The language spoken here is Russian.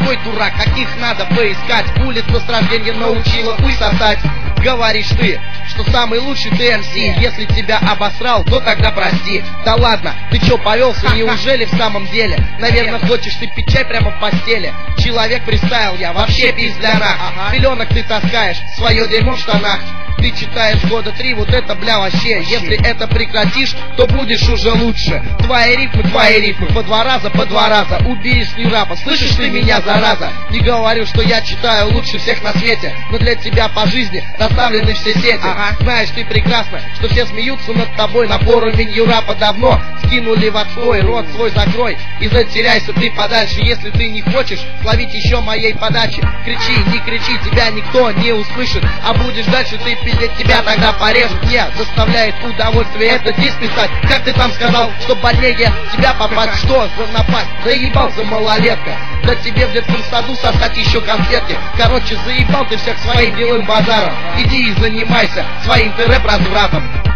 такой дурак, каких надо поискать. Улица с рождения научила хуй сосать. Говоришь ты, что самый лучший ты МС. Если тебя обосрал, то тогда прости. Да ладно, ты чё повелся, неужели в самом деле? Наверное, хочешь ты пить чай прямо в постели. Человек фристайл, я вообще пиздляна. Пеленок ты таскаешь, свое дерьмо в штанах. Ты читаешь года 3, вот это, бля, вообще. Если это прекратишь, то будешь уже лучше. Твои рифмы, по два раза. Убери с рэпа, слышишь ты меня, зараза? Не говорю, что я читаю лучше всех на свете, но для тебя по жизни расставлены все сети. Знаешь ты прекрасно, что все смеются над тобой. На форуме Нью-Рапа давно скинули в отстой. Рот свой закрой и затеряйся ты подальше. Если ты не хочешь словить еще моей подачи, кричи, не кричи, тебя никто не услышит. А будешь дальше ты пиздеть, тебя тогда порежут. Не заставляет удовольствие это диск писать. Как ты там сказал, что больнее тебя попасть? Что за напасть? Заебался, малолетка. Да тебе в детском саду сосать еще конфетки. Короче, заебал ты всех своим деловым базаром. Иди и занимайся своим рэп-развратом.